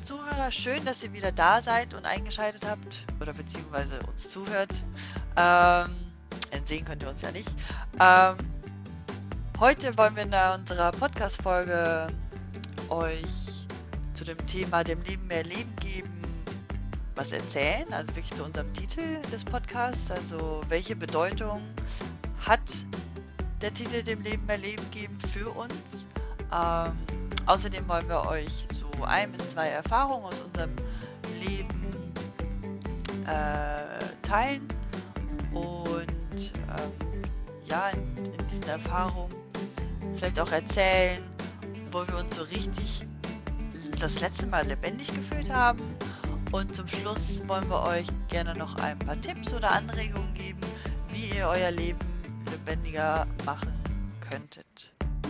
Zuhörer, schön, dass ihr wieder da seid und eingeschaltet habt oder beziehungsweise uns zuhört. Ähm, Sehen könnt ihr uns ja nicht. Ähm, Heute wollen wir in unserer Podcast-Folge euch zu dem Thema dem Leben mehr Leben geben was erzählen, also wirklich zu unserem Titel des Podcasts. Also welche Bedeutung hat der Titel dem Leben mehr Leben geben für uns? Ähm, Außerdem wollen wir euch so 1 bis 2 Erfahrungen aus unserem Leben teilen und ja, in diesen Erfahrungen vielleicht auch erzählen, wo wir uns so richtig das letzte Mal lebendig gefühlt haben. Und zum Schluss wollen wir euch gerne noch ein paar Tipps oder Anregungen geben, wie ihr euer Leben lebendiger machen könntet.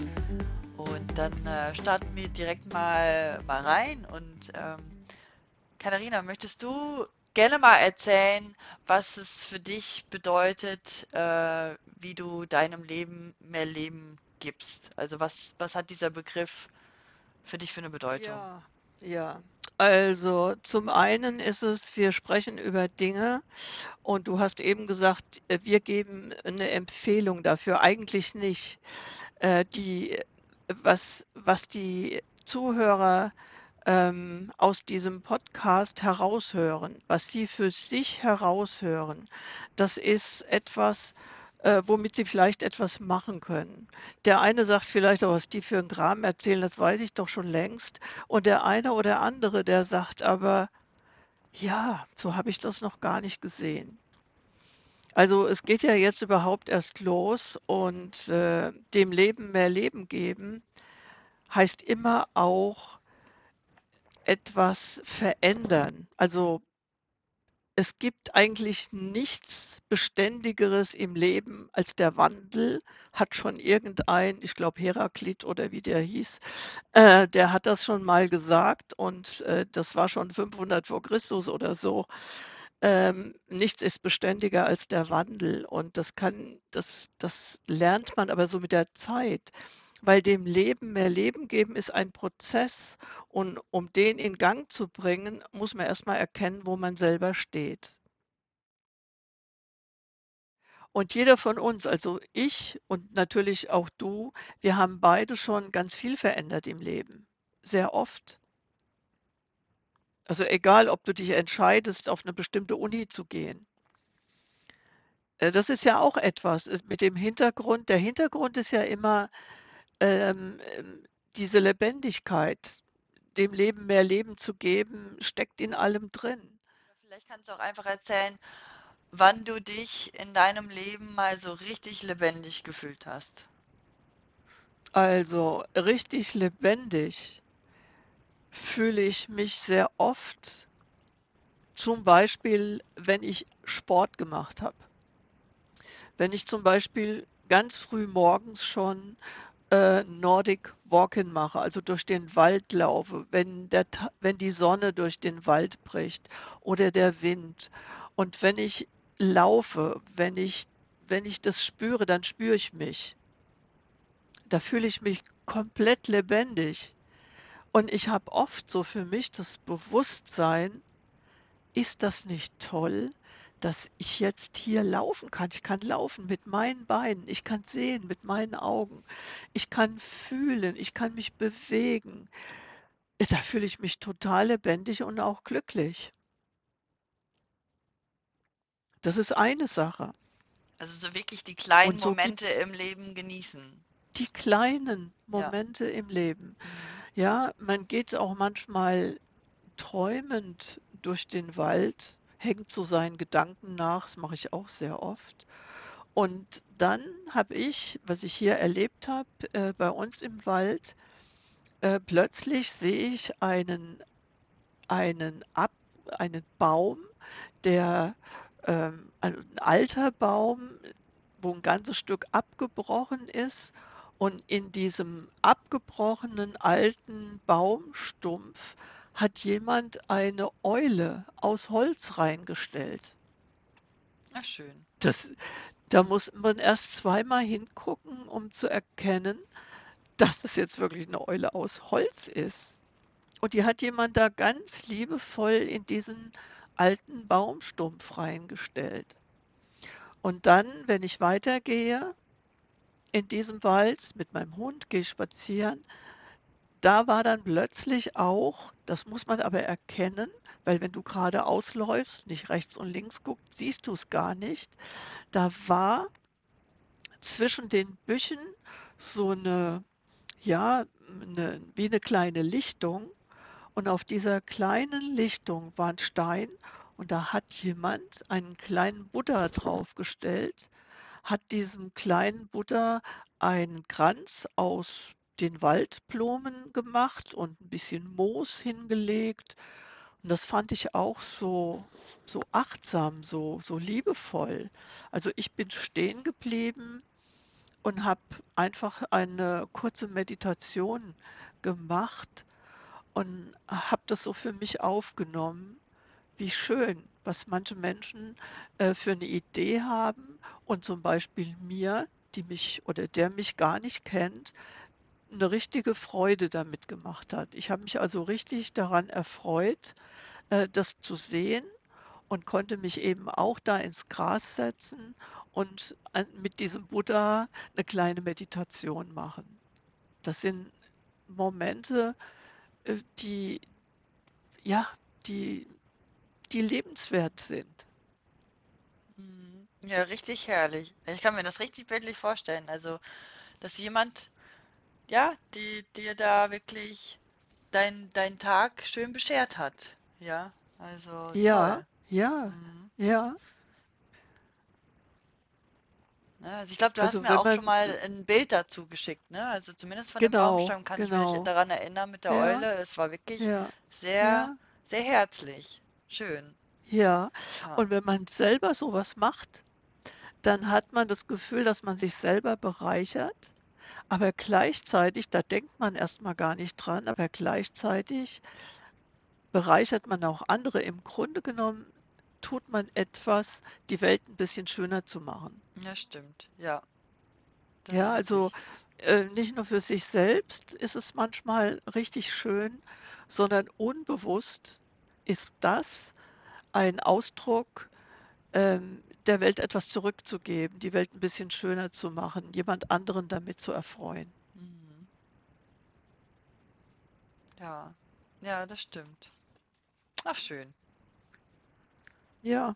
Und dann starten wir direkt mal rein. Und Katharina, möchtest du gerne mal erzählen, was es für dich bedeutet, wie du deinem Leben mehr Leben gibst? Also was hat dieser Begriff für dich für eine Bedeutung? Ja, ja. Also zum einen ist es, wir sprechen über Dinge und du hast eben gesagt, wir geben eine Empfehlung dafür. Eigentlich nicht. Die was die Zuhörer, aus diesem Podcast heraushören, was sie für sich heraushören, das ist etwas, womit sie vielleicht etwas machen können. Der eine sagt vielleicht: „Oh, was die für 'n Kram erzählen, das weiß ich doch schon längst.“ Und der eine oder andere, der sagt aber: „Ja, so habe ich das noch gar nicht gesehen.“ Also, es geht ja jetzt überhaupt erst los und, dem Leben mehr Leben geben heißt immer auch etwas verändern. Also, es gibt eigentlich nichts Beständigeres im Leben als der Wandel, hat schon irgendein, ich glaube Heraklit oder wie der hieß, der hat das schon mal gesagt und, das war schon 500 vor Christus oder so. Nichts ist beständiger als der Wandel und das lernt man aber so mit der Zeit, weil dem Leben mehr Leben geben ist ein Prozess und um den in Gang zu bringen, muss man erst mal erkennen, wo man selber steht. Und jeder von uns, also ich und natürlich auch du, wir haben beide schon ganz viel verändert im Leben, sehr oft. Also egal, ob du dich entscheidest, auf 'ne bestimmte Uni zu gehen. Das ist ja auch etwas, mit dem Hintergrund, der Hintergrund ist ja immer, ähm, diese Lebendigkeit, dem Leben mehr Leben zu geben, steckt in allem drin. Vielleicht kannst du auch einfach erzählen, wann du dich in deinem Leben mal so richtig lebendig gefühlt hast. Also, richtig lebendig fühle ich mich sehr oft, zum Beispiel, wenn ich Sport gemacht habe. Wenn ich zum Beispiel ganz früh morgens schon, Nordic Walking mache, also durch den Wald laufe, wenn die Sonne durch den Wald bricht oder der Wind. Und wenn ich laufe, wenn ich das spüre, dann spüre ich mich. Da fühle ich mich komplett lebendig. Und ich habe oft so für mich das Bewusstsein: „Ist das nicht toll, dass ich jetzt hier laufen kann?“ Ich kann laufen mit meinen Beinen, ich kann sehen mit meinen Augen, ich kann fühlen, ich kann mich bewegen. Da fühle ich mich total lebendig und auch glücklich. Das ist eine Sache. Also so wirklich die kleinen Und so Momente gibt's im Leben genießen. die kleinen Ja. Momente im Leben. Mhm. Ja, man geht auch manchmal träumend durch den Wald, hängt so seinen Gedanken nach, das mache ich auch sehr oft. Und dann habe ich, was ich hier erlebt habe, bei uns im Wald, plötzlich sehe ich einen ab einen Baum, der, ein alter Baum, wo ein ganzes Stück abgebrochen ist. Und in diesem abgebrochenen alten Baumstumpf hat jemand eine Eule aus Holz reingestellt. Ach, schön. Das Da muss man erst zweimal hingucken, um zu erkennen, dass es jetzt wirklich 'ne Eule aus Holz ist. Und die hat jemand da ganz liebevoll in diesen alten Baumstumpf reingestellt. Und dann, wenn ich weitergehe in diesem Wald mit meinem Hund, gehe spazieren, da war dann plötzlich auch, das muss man aber erkennen, weil wenn du geradeaus läufst, nicht rechts und links guckst, siehst du es gar nicht. Da war zwischen den Büschen so eine, ja, wie eine kleine Lichtung. Und auf dieser kleinen Lichtung war ein Stein und da hat jemand einen kleinen Buddha draufgestellt, hat diesem kleinen Buddha einen Kranz aus den Waldblumen gemacht und ein bisschen Moos hingelegt. Und das fand ich auch so achtsam, so liebevoll. Also, ich bin stehen geblieben und habe einfach eine kurze Meditation gemacht und habe das so für mich aufgenommen. Wie schön, was manche Menschen, für eine Idee haben und zum Beispiel mir, die mich oder der mich gar nicht kennt, eine richtige Freude damit gemacht hat. Ich habe mich also richtig daran erfreut, das zu sehen und konnte mich eben auch da ins Gras setzen und mit diesem Buddha eine kleine Meditation machen. Das sind Momente, die ja, die die lebenswert sind. Mhm. Ja, richtig herrlich. Ich kann mir das richtig bildlich vorstellen. Also, dass jemand, ja, dir da wirklich dein Tag schön beschert hat. Ja, also Ja, toll. ja, Mhm. ja. Ja, also ich glaube, du hast Also, mir wenn auch schon man mal ein Bild dazu geschickt, ne? Also zumindest von dem genau, Baumstamm kann ich mich genau. daran erinnern mit der Ja, Eule. Es war wirklich ja, sehr, ja, sehr herzlich. Schön. ja. Ja. Und wenn man selber so was macht, dann hat man das Gefühl, dass man sich selber bereichert, aber gleichzeitig, da denkt man erst mal gar nicht dran, aber gleichzeitig bereichert man auch andere. Im Grunde genommen tut man etwas, die Welt 'n bisschen schöner zu machen. Ja, stimmt. Ja, das ist Ja, also, richtig. nicht nur für sich selbst ist es manchmal richtig schön, sondern unbewusst ist das ein Ausdruck, der Welt etwas zurückzugeben, die Welt 'n bisschen schöner zu machen, jemand anderen damit zu erfreuen. Mhm. Ja. Ja, das stimmt. Ach, schön. Ja.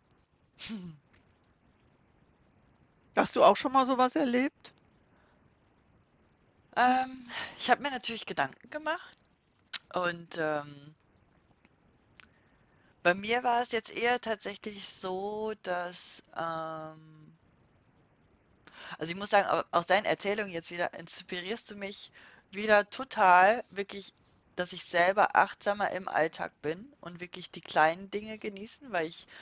Hast du auch schon mal so was erlebt? Ähm, ich habe mir natürlich Gedanken gemacht und bei mir war es jetzt eher tatsächlich so, dass also ich muss sagen, aus deinen Erzählungen jetzt wieder inspirierst du mich wieder total, wirklich, dass ich selber achtsamer im Alltag bin und wirklich die kleinen Dinge genießen, weil ich,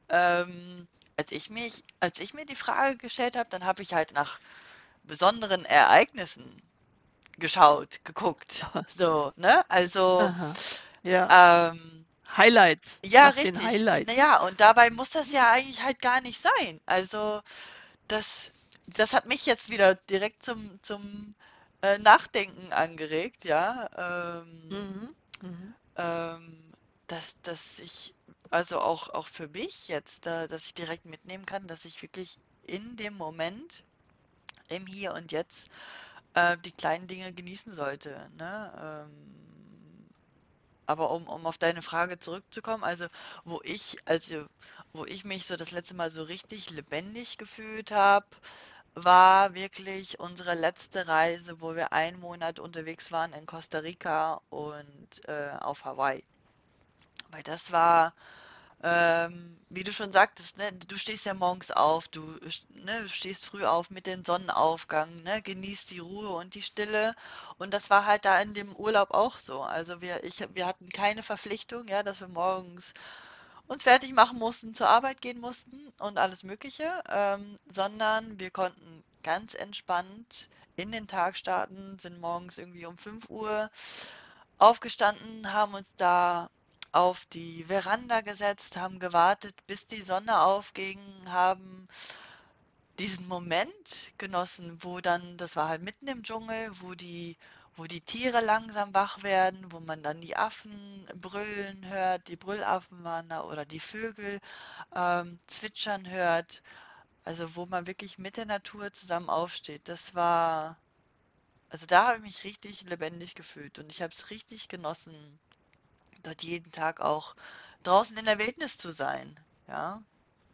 als ich mir die Frage gestellt habe, dann habe ich halt nach besonderen Ereignissen geschaut, geguckt, so, ne? Also, Aha. Ja. ähm, Highlights, ja, nach den richtig. Naja, Highlights. und dabei muss das ja eigentlich halt gar nicht sein. Also, das das hat mich jetzt wieder direkt zum Nachdenken angeregt, ja, Mhm. Mhm. dass ich also auch für mich jetzt, dass ich direkt mitnehmen kann, dass ich wirklich in dem Moment, im Hier und Jetzt, die kleinen Dinge genießen sollte, ne? Aber um auf deine Frage zurückzukommen, also wo ich mich so das letzte Mal so richtig lebendig gefühlt habe, war wirklich unsere letzte Reise, wo wir einen Monat unterwegs waren in Costa Rica und auf Hawaii. Weil das war, wie du schon sagtest, ne, du stehst ja morgens auf, ne, du stehst früh auf mit dem Sonnenaufgang, ne, genießt die Ruhe und die Stille. Und das war halt da in dem Urlaub auch so. Also wir hatten keine Verpflichtung, ja, dass wir morgens uns fertig machen mussten, zur Arbeit gehen mussten und alles Mögliche, sondern wir konnten ganz entspannt in den Tag starten, sind morgens irgendwie um 5 Uhr aufgestanden, haben uns da auf die Veranda gesetzt, haben gewartet, bis die Sonne aufging, haben diesen Moment genossen, wo dann, das war halt mitten im Dschungel, wo die Tiere langsam wach werden, wo man dann die Affen brüllen hört, die Brüllaffen waren da, oder die Vögel zwitschern hört. Also wo man wirklich mit der Natur zusammen aufsteht. Also da habe ich mich richtig lebendig gefühlt und ich habe es richtig genossen, dort jeden Tag auch draußen in der Wildnis zu sein. Ja,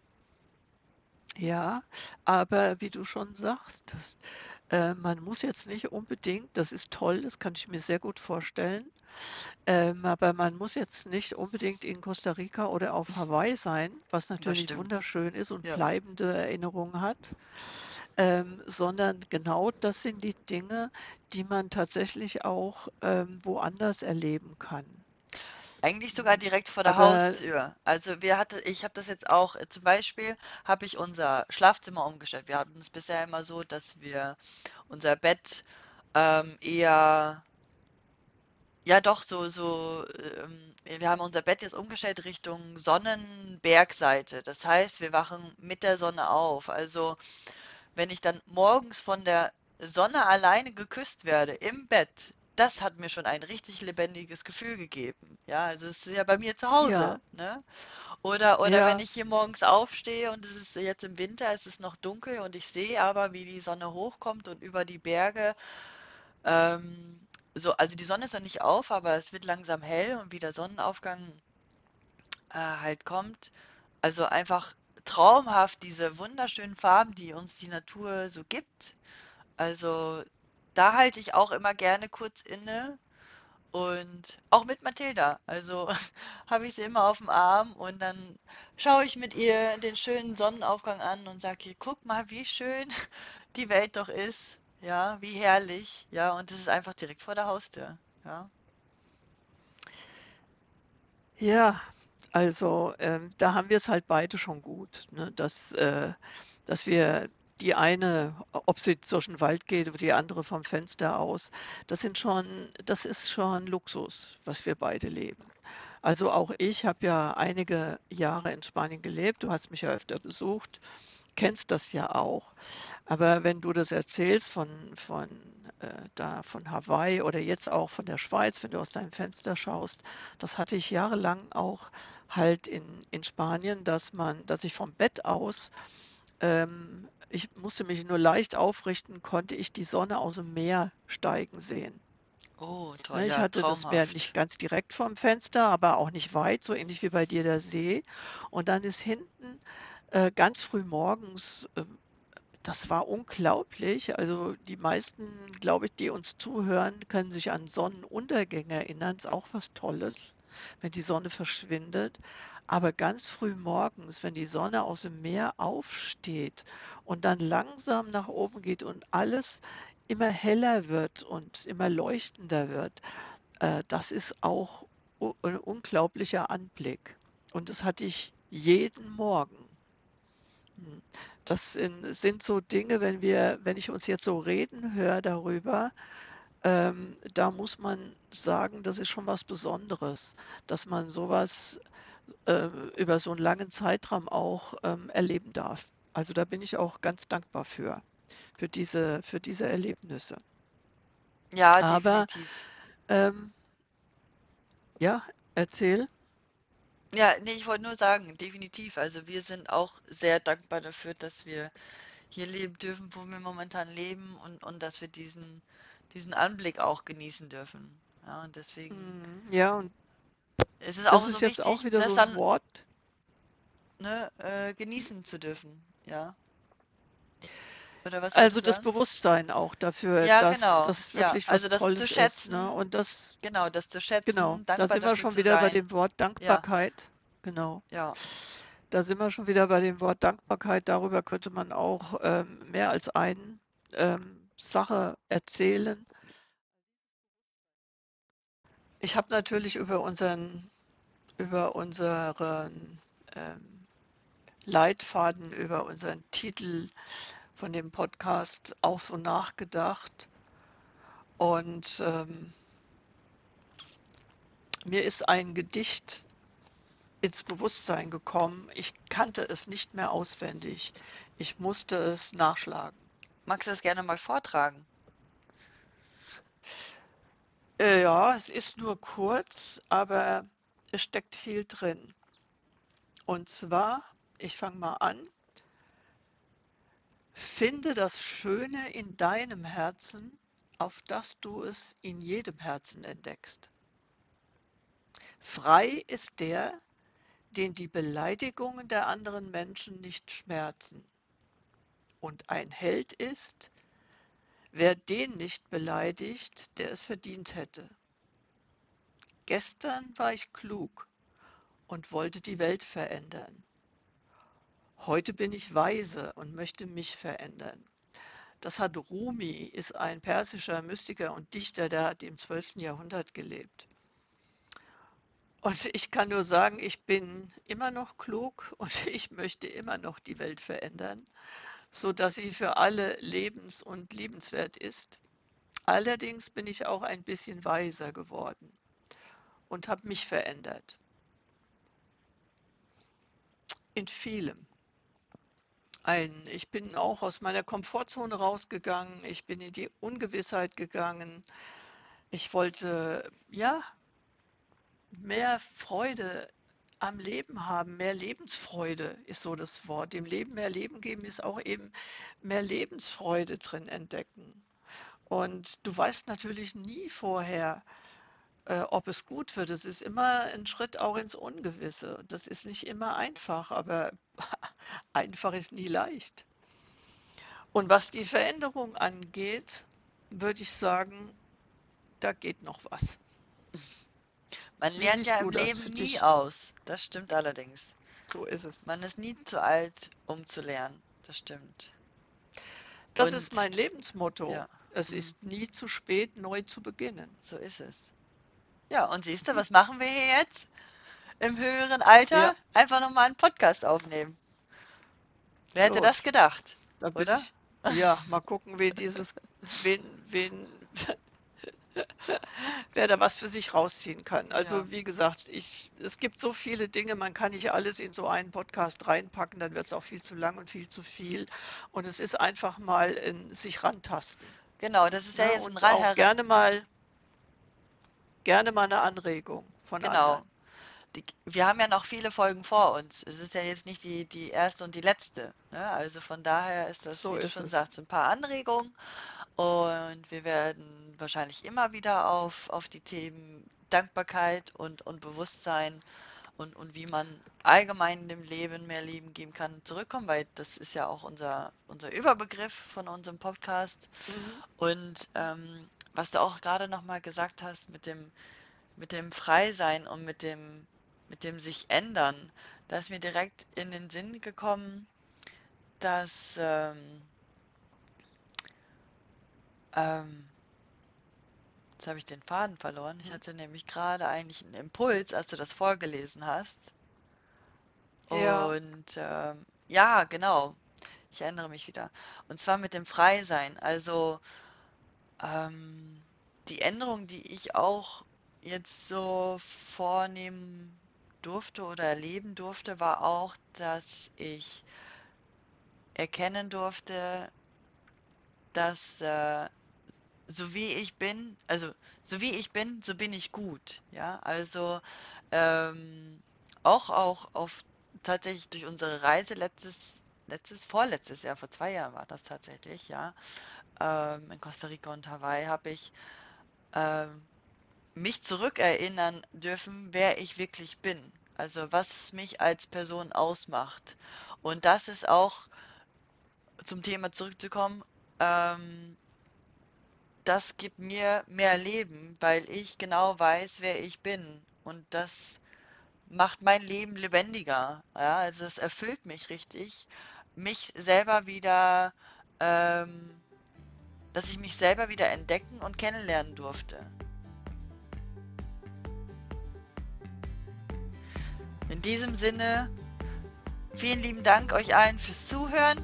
Ja, aber wie du schon sagtest, man muss jetzt nicht unbedingt, das ist toll, das kann ich mir sehr gut vorstellen, aber man muss jetzt nicht unbedingt in Costa Rica oder auf Hawaii sein, was das natürlich stimmt. wunderschön ist und Ja. bleibende Erinnerungen hat, sondern genau das sind die Dinge, die man tatsächlich auch, woanders erleben kann. Eigentlich sogar Mhm. direkt vor der Aber Haustür. Also ich habe das jetzt auch, zum Beispiel habe ich unser Schlafzimmer umgestellt. Wir hatten es bisher immer so, dass wir unser Bett eher, ja doch, wir haben unser Bett jetzt umgestellt Richtung Sonnenbergseite. Das heißt, wir wachen mit der Sonne auf. Also wenn ich dann morgens von der Sonne alleine geküsst werde im Bett, das hat mir schon ein richtig lebendiges Gefühl gegeben. Ja, also es ist ja bei mir zu ja, Hause, ne? Oder wenn ja, ich hier morgens aufstehe und es ist jetzt im Winter, es ist noch dunkel und ich sehe aber, wie die Sonne hochkommt und über die Berge, also die Sonne ist noch nicht auf, aber es wird langsam hell und wie der Sonnenaufgang halt kommt. Also einfach traumhaft diese wunderschönen Farben, die uns die Natur so gibt. Also da halte ich auch immer gerne kurz inne und auch mit Mathilda. Also habe ich sie immer auf dem Arm und dann schaue ich mit ihr den schönen Sonnenaufgang an und sage ihr, guck mal, wie schön die Welt doch ist. Ja, wie herrlich. Ja, und es ist einfach direkt vor der Haustür. Ja. ja. Also, da haben wir es halt beide schon gut, ne, dass wir die eine, ob sie durch den Wald geht oder die andere vom Fenster aus, das ist schon Luxus, was wir beide leben. Also, auch ich habe ja einige Jahre in Spanien gelebt. Du hast mich ja öfter besucht, kennst das ja auch. Aber wenn du das erzählst von Hawaii oder jetzt auch von der Schweiz, wenn du aus deinem Fenster schaust, das hatte ich jahrelang auch halt in Spanien, dass ich vom Bett aus, ich musste mich nur leicht aufrichten, konnte ich die Sonne aus dem Meer steigen sehen. Oh, toll, Ne, ich ja, hatte das Meer nicht traumhaft. ganz direkt vorm Fenster, aber auch nicht weit, so ähnlich wie bei dir der See. Und dann ist hinten, ganz früh morgens, das war unglaublich. Also, die meisten, glaube ich, die uns zuhören, können sich an Sonnenuntergänge erinnern. Ist auch was Tolles, wenn die Sonne verschwindet. Aber ganz früh morgens, wenn die Sonne aus dem Meer aufsteht und dann langsam nach oben geht und alles immer heller wird und immer leuchtender wird, das ist auch 'n unglaublicher Anblick. Und das hatte ich jeden Morgen. Mhm. Sind so Dinge, wenn ich uns jetzt so reden höre darüber, da muss man sagen, das ist schon was Besonderes, dass man sowas über so einen langen Zeitraum auch, erleben darf. Also, da bin ich auch ganz dankbar für diese Erlebnisse. Ja, Aber, definitiv. ähm ja, erzähl. Ja, nee, ich wollte nur sagen, definitiv. Also wir sind auch sehr dankbar dafür, dass wir hier leben dürfen, wo wir momentan leben und dass wir diesen Anblick auch genießen dürfen. Ja, und deswegen Mhm, ja, und ist es das auch ist so jetzt auch wichtig, wieder das so 'n dann, Wort. ne, genießen zu dürfen. Ja. Oder was Also, wolltest du das sagen? Bewusstsein auch dafür, Ja, dass genau. das Ja, wirklich also was das zu Tolles ist, ne? schätzen, Und das genau, das zu genau, schätzen, da dankbar sind wir dafür schon zu wieder bei sein. dem Wort Ja, Dankbarkeit. Genau. ja. Da sind wir schon wieder bei dem Wort Dankbarkeit. Darüber könnte man auch, mehr als ein Sache erzählen. Ich habe natürlich über unseren, Leitfaden, über unseren Titel von dem Podcast auch so nachgedacht und, mir ist ein Gedicht ins Bewusstsein gekommen. Ich kannte es nicht mehr auswendig. Ich musste es nachschlagen. Magst du das gerne mal vortragen? Ja, es ist nur kurz, aber es steckt viel drin. Und zwar, ich fange mal an, finde das Schöne in deinem Herzen, auf dass du es in jedem Herzen entdeckst. Frei ist der, den die Beleidigungen der anderen Menschen nicht schmerzen. Und ein Held ist, wer den nicht beleidigt, der es verdient hätte. Gestern war ich klug und wollte die Welt verändern. Heute bin ich weise und möchte mich verändern. Das hat Rumi, ist ein persischer Mystiker und Dichter, der hat im 12. Jahrhundert gelebt. Und ich kann nur sagen, ich bin immer noch klug und ich möchte immer noch die Welt verändern, so dass sie für alle lebens- und liebenswert ist. Allerdings bin ich auch ein bisschen weiser geworden und habe mich verändert. In vielem. Ich bin auch aus meiner Komfortzone rausgegangen, ich bin in die Ungewissheit gegangen. Ich wollte, ja, mehr Freude am Leben haben, mehr Lebensfreude ist so das Wort. Dem Leben mehr Leben geben ist auch eben mehr Lebensfreude drin entdecken. Und du weißt natürlich nie vorher, ob es gut wird. Es ist immer ein Schritt auch ins Ungewisse. Das ist nicht immer einfach, aber einfach ist nie leicht. Und was die Veränderung angeht, würde ich sagen, da geht noch was. Man Wie lernt ja siehst im du das Leben für nie dich? aus. Das stimmt allerdings. So ist es. Man ist nie zu alt, um zu lernen. Das stimmt. Das ist Und mein Lebensmotto. ja, Es mhm, ist nie zu spät, neu zu beginnen. so ist es. Ja, und siehst du, was machen wir hier jetzt? Im höheren Alter Ja, einfach nochmal einen Podcast aufnehmen. Wer hätte so, das gedacht, da bin oder? ich. Ja, mal gucken, wen, wer da was für sich rausziehen kann. Ja, Also wie gesagt, es gibt so viele Dinge, man kann nicht alles in so einen Podcast reinpacken, dann wird es auch viel zu lang und viel zu viel. Und es ist einfach mal in sich rantasten. genau, das ist ja Ne? jetzt ein Und auch gerne mal eine Anregung von genau. anderen. Wir haben ja noch viele Folgen vor uns. Es ist ja jetzt nicht die erste und die letzte. Ne? Also von daher ist das, So wie du ist schon es. sagst, ein paar Anregungen. Und wir werden wahrscheinlich immer wieder auf die Themen Dankbarkeit und Bewusstsein und wie man allgemein dem Leben mehr Leben geben kann, zurückkommen, weil das ist ja auch unser Überbegriff von unserem Podcast. Mhm. Und was du auch gerade nochmal gesagt hast mit dem Freisein und mit dem sich ändern, da ist mir direkt in den Sinn gekommen, dass ähm, jetzt habe ich den Faden verloren. Ich hatte nämlich gerade eigentlich einen Impuls, als du das vorgelesen hast. Ja, Und ja, genau. Ich erinnere mich wieder. Und zwar mit dem Freisein. Also ähm, die Änderung, die ich auch jetzt so vornehmen durfte oder erleben durfte, war auch, dass ich erkennen durfte, dass so wie ich bin, also so wie ich bin, so bin ich gut. Ja, also ähm, auch auf tatsächlich durch unsere Reise vorletztes Jahr, vor 2 Jahren war das tatsächlich, ja, in Costa Rica und Hawaii habe ich ähm, mich zurückerinnern dürfen, wer ich wirklich bin. Also was mich als Person ausmacht. Und das ist auch zum Thema zurückzukommen, ähm, das gibt mir mehr Leben, weil ich genau weiß, wer ich bin. Und das macht mein Leben lebendiger. Ja, also es erfüllt mich richtig, mich selber wieder, ähm, dass ich mich selber wieder entdecken und kennenlernen durfte. In diesem Sinne, vielen lieben Dank euch allen fürs Zuhören.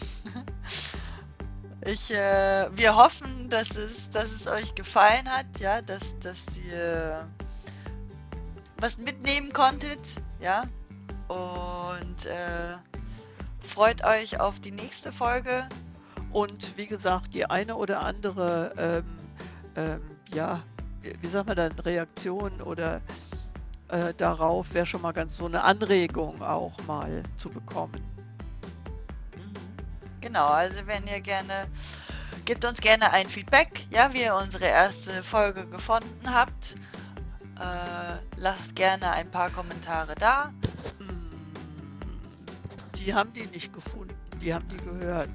Wir hoffen, dass es euch gefallen hat, ja, dass ihr was mitnehmen konntet, ja. Und freut euch auf die nächste Folge. und wie gesagt, die eine oder andere ja, wie sagt man dann, Reaktion oder darauf wäre schon mal ganz so eine Anregung auch mal zu bekommen. Genau, also wenn ihr gerne, gebt uns gerne ein Feedback, ja, wie ihr unsere erste Folge gefunden habt. Lasst gerne ein paar Kommentare da. Die haben die nicht gefunden, die haben die gehört.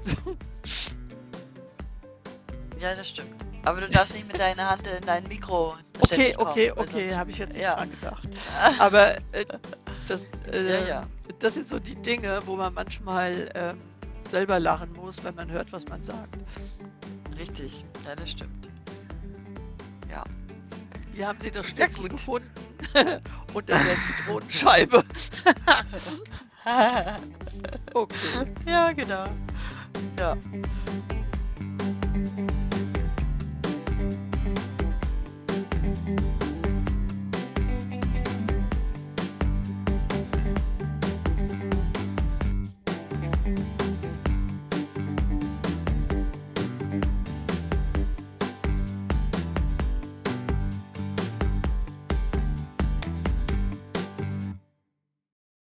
Ja, das stimmt. Aber du darfst nicht mit deiner Hand in dein Mikro Okay, ständig kommen, weil okay, sonst- habe ich jetzt nicht ja. dran gedacht. Aber das, Ja. das sind so die Dinge, wo man manchmal selber lachen muss, wenn man hört, was man sagt. Richtig, ja, das stimmt. Ja. Wie haben Sie das Schnitzel gut. gefunden? Unter der Zitronenscheibe. Okay. Ja, genau. Ja.